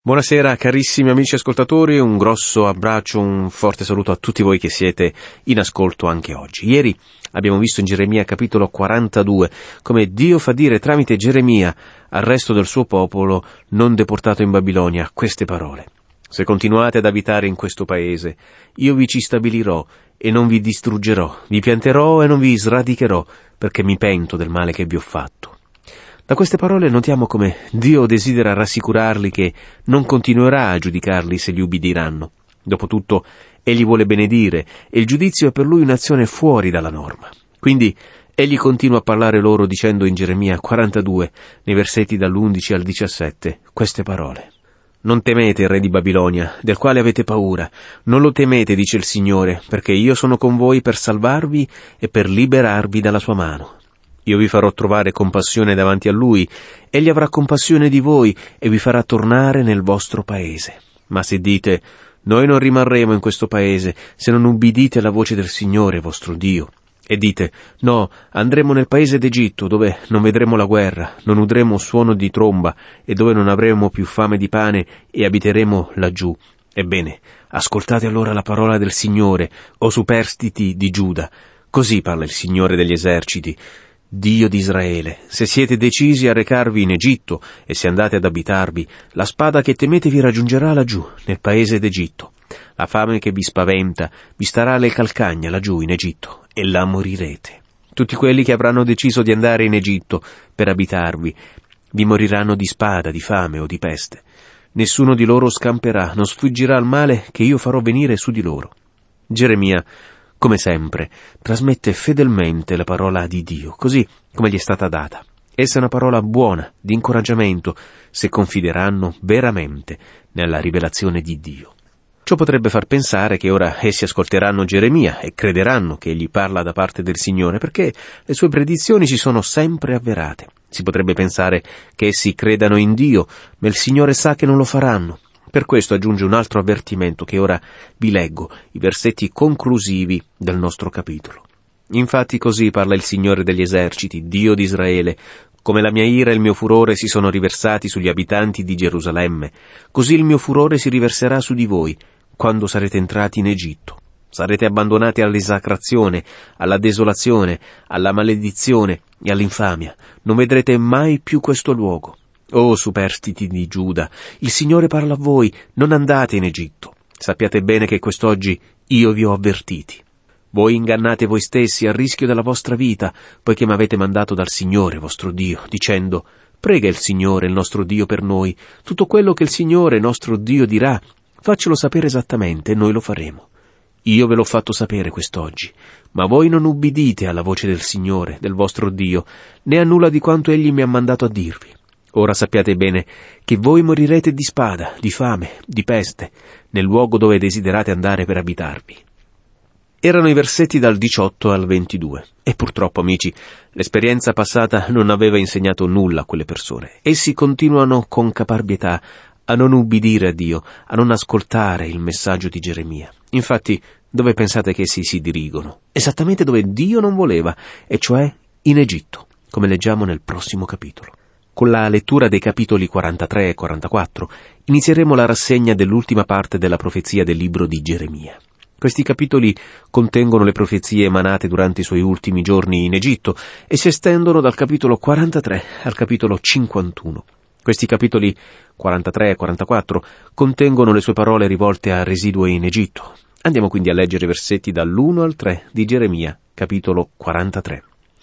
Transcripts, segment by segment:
Buonasera carissimi amici ascoltatori, un grosso abbraccio, un forte saluto a tutti voi che siete in ascolto anche oggi. Ieri abbiamo visto in Geremia capitolo 42 come Dio fa dire tramite Geremia al resto del suo popolo non deportato in Babilonia queste parole. Se continuate ad abitare in questo paese, io vi ci stabilirò e non vi distruggerò, vi pianterò e non vi sradicherò, perché mi pento del male che vi ho fatto. Da queste parole notiamo come Dio desidera rassicurarli che non continuerà a giudicarli se gli ubbidiranno. Dopotutto, Egli vuole benedire e il giudizio è per Lui un'azione fuori dalla norma. Quindi, Egli continua a parlare loro dicendo in Geremia 42, nei versetti dall'11 al 17, queste parole. Non temete il re di Babilonia, del quale avete paura. Non lo temete, dice il Signore, perché io sono con voi per salvarvi e per liberarvi dalla sua mano. Io vi farò trovare compassione davanti a Lui, Egli avrà compassione di voi e vi farà tornare nel vostro paese. Ma se dite, noi non rimarremo in questo paese se non ubbidite alla voce del Signore vostro Dio, e dite, no, andremo nel paese d'Egitto, dove non vedremo la guerra, non udremo suono di tromba, e dove non avremo più fame di pane, e abiteremo laggiù. Ebbene, ascoltate allora la parola del Signore, o superstiti di Giuda. Così parla il Signore degli eserciti, Dio di Israele, se siete decisi a recarvi in Egitto e se andate ad abitarvi, la spada che temete vi raggiungerà laggiù, nel paese d'Egitto. La fame che vi spaventa vi starà alle calcagna laggiù in Egitto, e là morirete. Tutti quelli che avranno deciso di andare in Egitto per abitarvi, vi moriranno di spada, di fame o di peste. Nessuno di loro scamperà, non sfuggirà al male che io farò venire su di loro. Geremia, come sempre, trasmette fedelmente la parola di Dio, così come gli è stata data. Essa è una parola buona, di incoraggiamento, se confideranno veramente nella rivelazione di Dio. Ciò potrebbe far pensare che ora essi ascolteranno Geremia e crederanno che egli parla da parte del Signore, perché le sue predizioni si sono sempre avverate. Si potrebbe pensare che essi credano in Dio, ma il Signore sa che non lo faranno. Per questo aggiunge un altro avvertimento che ora vi leggo, i versetti conclusivi del nostro capitolo. Infatti così parla il Signore degli eserciti, Dio di Israele, come la mia ira e il mio furore si sono riversati sugli abitanti di Gerusalemme, così il mio furore si riverserà su di voi, quando sarete entrati in Egitto. Sarete abbandonati all'esacrazione, alla desolazione, alla maledizione e all'infamia. Non vedrete mai più questo luogo. Oh superstiti di Giuda, il Signore parla a voi, non andate in Egitto. Sappiate bene che quest'oggi io vi ho avvertiti. Voi ingannate voi stessi a rischio della vostra vita, poiché m'avete mandato dal Signore vostro Dio, dicendo, prega il Signore, il nostro Dio, per noi. Tutto quello che il Signore, nostro Dio, dirà, faccelo sapere esattamente e noi lo faremo. Io ve l'ho fatto sapere quest'oggi, ma voi non ubbidite alla voce del Signore, del vostro Dio, né a nulla di quanto Egli mi ha mandato a dirvi. Ora sappiate bene che voi morirete di spada, di fame, di peste, nel luogo dove desiderate andare per abitarvi. Erano i versetti dal 18 al 22, e purtroppo, amici, l'esperienza passata non aveva insegnato nulla a quelle persone. Essi continuano con caparbietà a non ubbidire a Dio, a non ascoltare il messaggio di Geremia. Infatti, dove pensate che essi si dirigono? Esattamente dove Dio non voleva, e cioè in Egitto, come leggiamo nel prossimo capitolo. Con la lettura dei capitoli 43 e 44 inizieremo la rassegna dell'ultima parte della profezia del libro di Geremia. Questi capitoli contengono le profezie emanate durante i suoi ultimi giorni in Egitto e si estendono dal capitolo 43 al capitolo 51. Questi capitoli 43 e 44 contengono le sue parole rivolte al residuo in Egitto. Andiamo quindi a leggere i versetti dall'1 al 3 di Geremia, capitolo 43.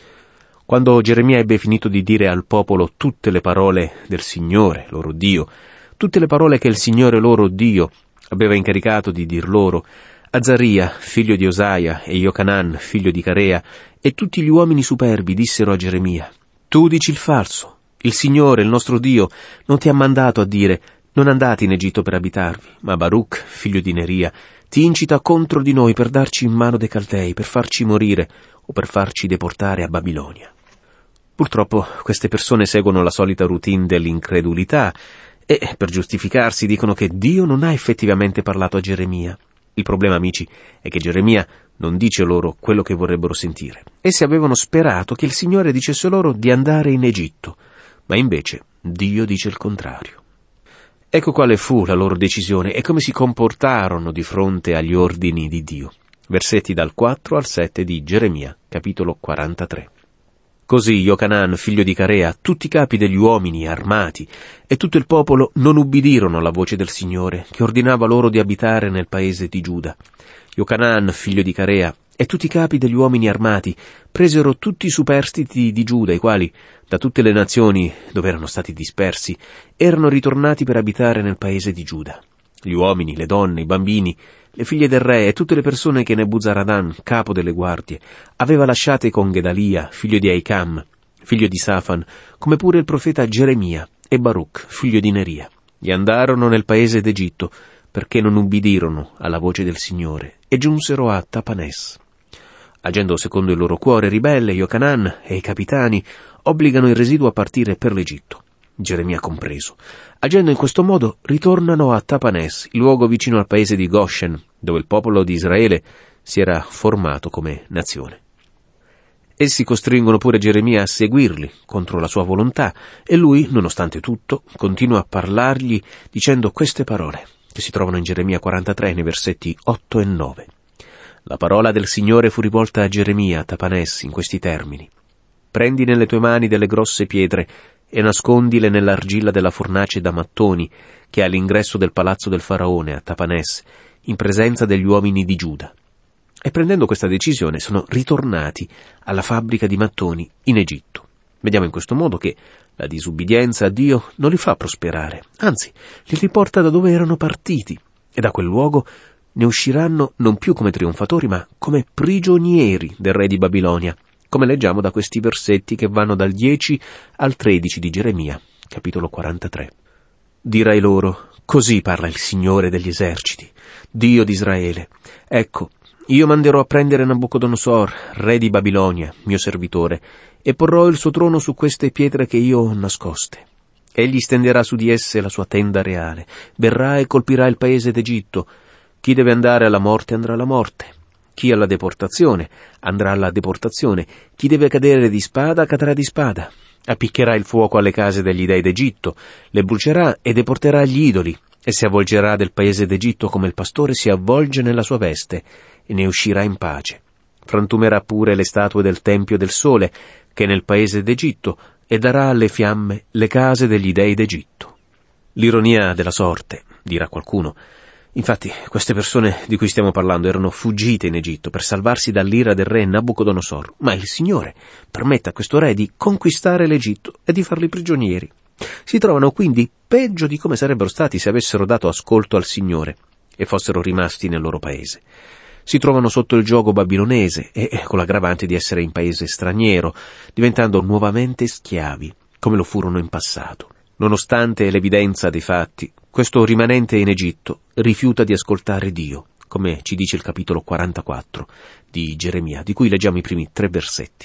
Quando Geremia ebbe finito di dire al popolo tutte le parole del Signore, loro Dio, tutte le parole che il Signore loro Dio aveva incaricato di dir loro, Azaria, figlio di Osaia, e Iocanan, figlio di Carea, e tutti gli uomini superbi dissero a Geremia, tu dici il falso, il Signore, il nostro Dio, non ti ha mandato a dire, non andate in Egitto per abitarvi, ma Baruch, figlio di Neria, ti incita contro di noi per darci in mano dei Caldei, per farci morire o per farci deportare a Babilonia. Purtroppo queste persone seguono la solita routine dell'incredulità e, per giustificarsi, dicono che Dio non ha effettivamente parlato a Geremia. Il problema, amici, è che Geremia non dice loro quello che vorrebbero sentire. Essi avevano sperato che il Signore dicesse loro di andare in Egitto, ma invece Dio dice il contrario. Ecco quale fu la loro decisione e come si comportarono di fronte agli ordini di Dio. Versetti dal 4 al 7 di Geremia, capitolo 43. Così Iocanan, figlio di Carea, tutti i capi degli uomini armati e tutto il popolo non ubbidirono alla voce del Signore, che ordinava loro di abitare nel paese di Giuda. Iocanan, figlio di Carea, e tutti i capi degli uomini armati presero tutti i superstiti di Giuda, i quali, da tutte le nazioni dove erano stati dispersi, erano ritornati per abitare nel paese di Giuda. Gli uomini, le donne, i bambini, le figlie del re e tutte le persone che Nebuzaradan, capo delle guardie, aveva lasciate con Gedalia, figlio di Ahikam, figlio di Safan, come pure il profeta Geremia e Baruch, figlio di Neria. E andarono nel paese d'Egitto, perché non ubbidirono alla voce del Signore, e giunsero a Tapanes. Agendo secondo il loro cuore ribelle, Iocanan e i capitani obbligano il residuo a partire per l'Egitto, Geremia compreso. Agendo in questo modo, ritornano a Tapanes, il luogo vicino al paese di Goshen, dove il popolo di Israele si era formato come nazione. Essi costringono pure Geremia a seguirli contro la sua volontà, e lui, nonostante tutto, continua a parlargli dicendo queste parole, che si trovano in Geremia 43, nei versetti 8 e 9. La parola del Signore fu rivolta a Geremia a Tapanes in questi termini. Prendi nelle tue mani delle grosse pietre e nascondile nell'argilla della fornace da mattoni che è all'ingresso del palazzo del faraone a Tapanes, in presenza degli uomini di Giuda. E prendendo questa decisione sono ritornati alla fabbrica di mattoni in Egitto. Vediamo in questo modo che la disubbidienza a Dio non li fa prosperare, anzi, li riporta da dove erano partiti, e da quel luogo ne usciranno non più come trionfatori, ma come prigionieri del re di Babilonia, come leggiamo da questi versetti che vanno dal 10 al 13 di Geremia, capitolo 43. Dirai loro, così parla il Signore degli eserciti, Dio di Israele. Ecco, io manderò a prendere Nabucodonosor, re di Babilonia, mio servitore, e porrò il suo trono su queste pietre che io ho nascoste. Egli stenderà su di esse la sua tenda reale, verrà e colpirà il paese d'Egitto. Chi deve andare alla morte andrà alla morte. Chi alla deportazione andrà alla deportazione. Chi deve cadere di spada cadrà di spada. Appiccherà il fuoco alle case degli dei d'Egitto, le brucerà e deporterà gli idoli, e si avvolgerà del paese d'Egitto come il pastore si avvolge nella sua veste, e ne uscirà in pace. Frantumerà pure le statue del Tempio del Sole, che è nel paese d'Egitto, e darà alle fiamme le case degli dei d'Egitto. L'ironia della sorte, dirà qualcuno. Infatti, queste persone di cui stiamo parlando erano fuggite in Egitto per salvarsi dall'ira del re Nabucodonosor, ma il Signore permette a questo re di conquistare l'Egitto e di farli prigionieri. Si trovano quindi peggio di come sarebbero stati se avessero dato ascolto al Signore e fossero rimasti nel loro paese. Si trovano sotto il giogo babilonese e con l'aggravante di essere in paese straniero, diventando nuovamente schiavi, come lo furono in passato. Nonostante l'evidenza dei fatti, questo rimanente in Egitto rifiuta di ascoltare Dio, come ci dice il capitolo 44 di Geremia, di cui leggiamo i primi 3 versetti.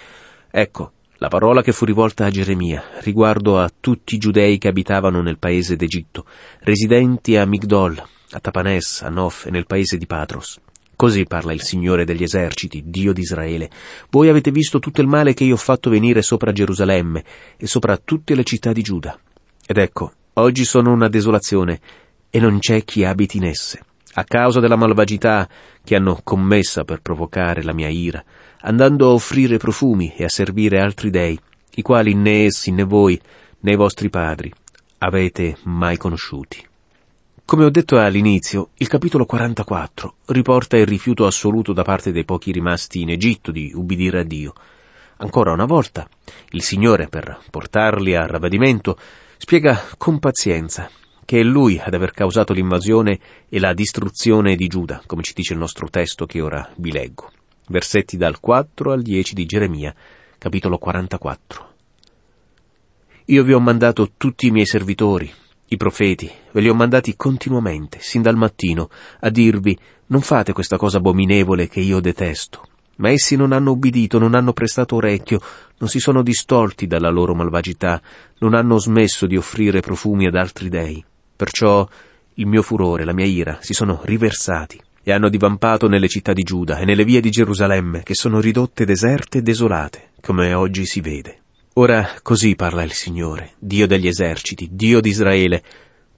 Ecco, la parola che fu rivolta a Geremia riguardo a tutti i giudei che abitavano nel paese d'Egitto, residenti a Migdol, a Tapanes, a Nof e nel paese di Patros. Così parla il Signore degli eserciti, Dio di Israele. Voi avete visto tutto il male che io ho fatto venire sopra Gerusalemme e sopra tutte le città di Giuda. Ed ecco, oggi sono una desolazione e non c'è chi abiti in esse, a causa della malvagità che hanno commessa per provocare la mia ira, andando a offrire profumi e a servire altri dei, i quali né essi né voi né i vostri padri avete mai conosciuti. Come ho detto all'inizio, il capitolo 44 riporta il rifiuto assoluto da parte dei pochi rimasti in Egitto di ubbidire a Dio. Ancora una volta, il Signore, per portarli a ravvedimento, spiega con pazienza che è Lui ad aver causato l'invasione e la distruzione di Giuda, come ci dice il nostro testo che ora vi leggo. Versetti dal 4 al 10 di Geremia, capitolo 44. Io vi ho mandato tutti i miei servitori, i profeti, ve li ho mandati continuamente, sin dal mattino, a dirvi, non fate questa cosa abominevole che io detesto. Ma essi non hanno ubbidito, non hanno prestato orecchio, non si sono distolti dalla loro malvagità, non hanno smesso di offrire profumi ad altri dei. Perciò il mio furore, la mia ira, si sono riversati e hanno divampato nelle città di Giuda e nelle vie di Gerusalemme, che sono ridotte deserte e desolate, come oggi si vede. Ora così parla il Signore, Dio degli eserciti, Dio di Israele.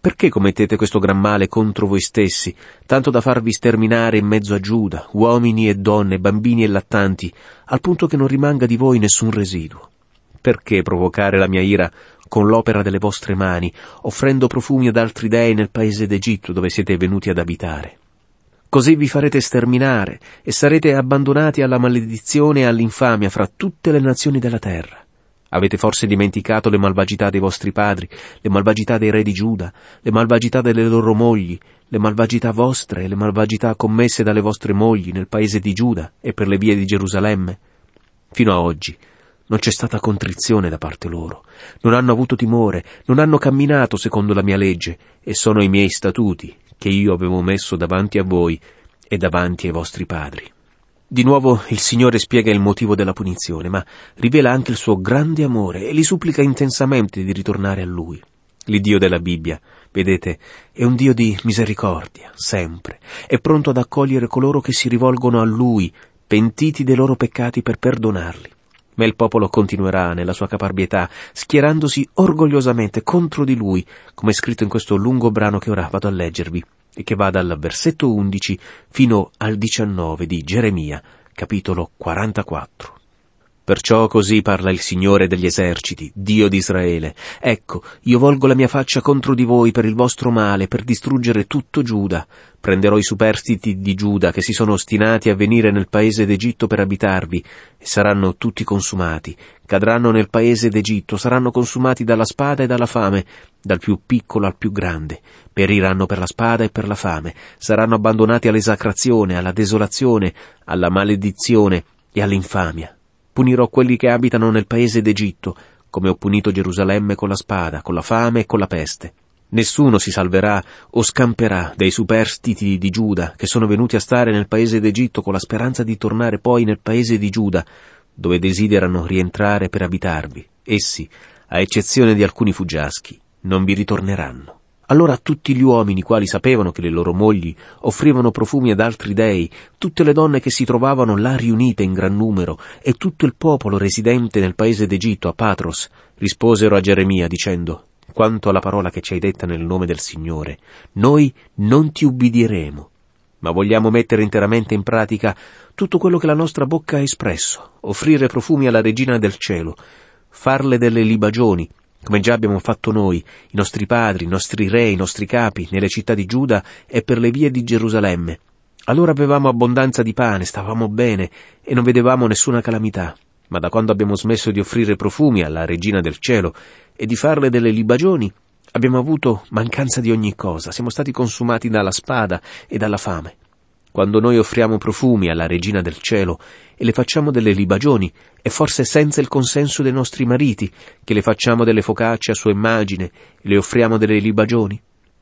Perché commettete questo gran male contro voi stessi, tanto da farvi sterminare in mezzo a Giuda, uomini e donne, bambini e lattanti, al punto che non rimanga di voi nessun residuo? Perché provocare la mia ira con l'opera delle vostre mani, offrendo profumi ad altri dei nel paese d'Egitto dove siete venuti ad abitare? Così vi farete sterminare e sarete abbandonati alla maledizione e all'infamia fra tutte le nazioni della terra. Avete forse dimenticato le malvagità dei vostri padri, le malvagità dei re di Giuda, le malvagità delle loro mogli, le malvagità vostre e le malvagità commesse dalle vostre mogli nel paese di Giuda e per le vie di Gerusalemme? Fino a oggi non c'è stata contrizione da parte loro, non hanno avuto timore, non hanno camminato secondo la mia legge, e sono i miei statuti che io avevo messo davanti a voi e davanti ai vostri padri. Di nuovo il Signore spiega il motivo della punizione, ma rivela anche il suo grande amore e li supplica intensamente di ritornare a Lui. L'Iddio della Bibbia, vedete, è un Dio di misericordia, sempre, è pronto ad accogliere coloro che si rivolgono a Lui, pentiti dei loro peccati per perdonarli. Ma il popolo continuerà nella sua caparbietà, schierandosi orgogliosamente contro di Lui, come è scritto in questo lungo brano che ora vado a leggervi, e che va dal versetto 11 fino al 19 di Geremia, capitolo 44. Perciò così parla il Signore degli eserciti, Dio di Israele. Ecco, io volgo la mia faccia contro di voi per il vostro male, per distruggere tutto Giuda. Prenderò i superstiti di Giuda che si sono ostinati a venire nel paese d'Egitto per abitarvi, e saranno tutti consumati. Cadranno nel paese d'Egitto, saranno consumati dalla spada e dalla fame, dal più piccolo al più grande. Periranno per la spada e per la fame, saranno abbandonati all'esacrazione, alla desolazione, alla maledizione e all'infamia. Punirò quelli che abitano nel paese d'Egitto, come ho punito Gerusalemme con la spada, con la fame e con la peste. Nessuno si salverà o scamperà dei superstiti di Giuda che sono venuti a stare nel paese d'Egitto con la speranza di tornare poi nel paese di Giuda, dove desiderano rientrare per abitarvi. Essi, a eccezione di alcuni fuggiaschi, non vi ritorneranno. Allora tutti gli uomini quali sapevano che le loro mogli offrivano profumi ad altri dei, tutte le donne che si trovavano là riunite in gran numero, e tutto il popolo residente nel paese d'Egitto, a Patros, risposero a Geremia dicendo: «Quanto alla parola che ci hai detta nel nome del Signore, noi non ti ubbidiremo, ma vogliamo mettere interamente in pratica tutto quello che la nostra bocca ha espresso, offrire profumi alla Regina del Cielo, farle delle libagioni, come già abbiamo fatto noi, i nostri padri, i nostri re, i nostri capi, nelle città di Giuda e per le vie di Gerusalemme. Allora avevamo abbondanza di pane, stavamo bene e non vedevamo nessuna calamità. Ma da quando abbiamo smesso di offrire profumi alla Regina del Cielo e di farle delle libagioni, abbiamo avuto mancanza di ogni cosa, siamo stati consumati dalla spada e dalla fame. Quando noi offriamo profumi alla Regina del Cielo e le facciamo delle libagioni, è forse senza il consenso dei nostri mariti che le facciamo delle focacce a sua immagine e le offriamo delle libagioni?»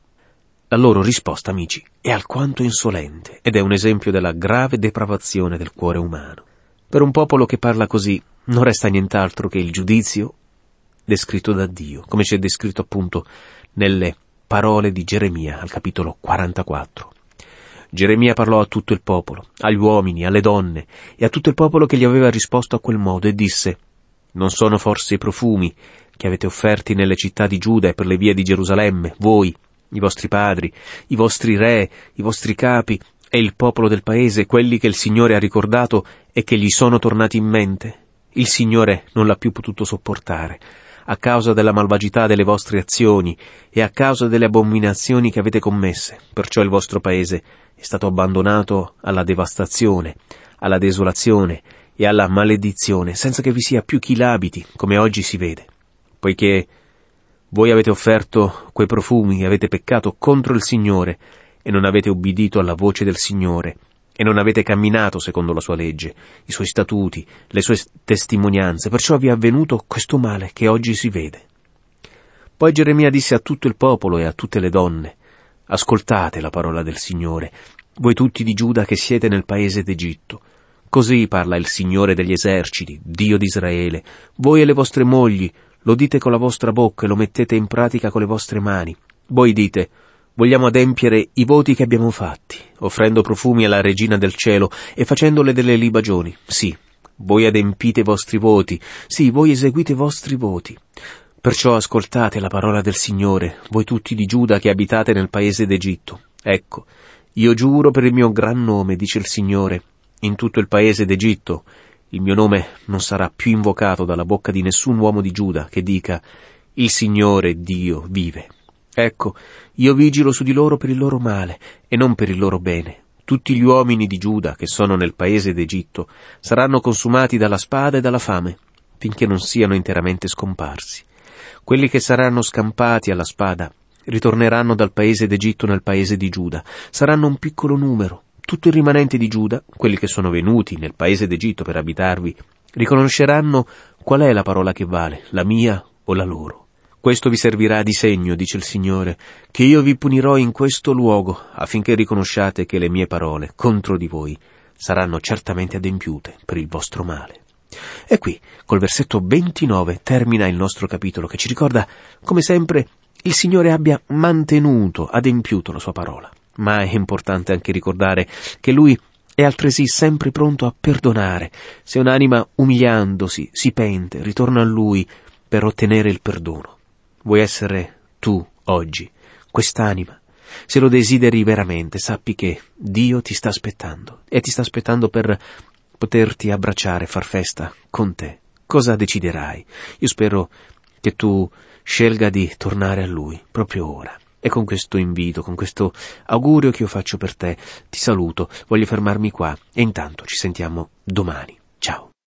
La loro risposta, amici, è alquanto insolente ed è un esempio della grave depravazione del cuore umano. Per un popolo che parla così non resta nient'altro che il giudizio descritto da Dio, come c'è descritto appunto nelle parole di Geremia al capitolo 44. Geremia parlò a tutto il popolo, agli uomini, alle donne e a tutto il popolo che gli aveva risposto a quel modo, e disse: «Non sono forse i profumi che avete offerti nelle città di Giuda e per le vie di Gerusalemme, voi, i vostri padri, i vostri re, i vostri capi e il popolo del paese, quelli che il Signore ha ricordato e che gli sono tornati in mente? Il Signore non l'ha più potuto sopportare, a causa della malvagità delle vostre azioni e a causa delle abominazioni che avete commesse. Perciò il vostro paese è stato abbandonato alla devastazione, alla desolazione e alla maledizione, senza che vi sia più chi l'abiti, come oggi si vede. Poiché voi avete offerto quei profumi e avete peccato contro il Signore e non avete ubbidito alla voce del Signore e non avete camminato secondo la sua legge, i suoi statuti, le sue testimonianze, perciò vi è avvenuto questo male che oggi si vede». Poi Geremia disse a tutto il popolo e a tutte le donne: «Ascoltate la parola del Signore, voi tutti di Giuda che siete nel paese d'Egitto. Così parla il Signore degli eserciti, Dio di Israele. Voi e le vostre mogli lo dite con la vostra bocca e lo mettete in pratica con le vostre mani. Voi dite: vogliamo adempiere i voti che abbiamo fatti, offrendo profumi alla Regina del Cielo e facendole delle libagioni. Sì, voi adempite i vostri voti, sì, voi eseguite i vostri voti. Perciò ascoltate la parola del Signore, voi tutti di Giuda che abitate nel paese d'Egitto. Ecco, io giuro per il mio gran nome, dice il Signore, in tutto il paese d'Egitto il mio nome non sarà più invocato dalla bocca di nessun uomo di Giuda che dica: il Signore Dio vive. Ecco, io vigilo su di loro per il loro male e non per il loro bene. Tutti gli uomini di Giuda che sono nel paese d'Egitto saranno consumati dalla spada e dalla fame, finché non siano interamente scomparsi. Quelli che saranno scampati alla spada ritorneranno dal paese d'Egitto nel paese di Giuda. Saranno un piccolo numero. Tutto il rimanente di Giuda, quelli che sono venuti nel paese d'Egitto per abitarvi, riconosceranno qual è la parola che vale, la mia o la loro. Questo vi servirà di segno, dice il Signore, che io vi punirò in questo luogo, affinché riconosciate che le mie parole contro di voi saranno certamente adempiute per il vostro male. E qui, col versetto 29, termina il nostro capitolo, che ci ricorda, come sempre, il Signore abbia mantenuto, adempiuto la sua parola. Ma è importante anche ricordare che Lui è altresì sempre pronto a perdonare, se un'anima umiliandosi si pente, ritorna a Lui per ottenere il perdono. Vuoi essere tu, oggi, quest'anima? Se lo desideri veramente, sappi che Dio ti sta aspettando, e ti sta aspettando per poterti abbracciare, far festa con te. Cosa deciderai? Io spero che tu scelga di tornare a Lui proprio ora. E con questo invito, con questo augurio che io faccio per te, ti saluto, voglio fermarmi qua e intanto ci sentiamo domani. Ciao.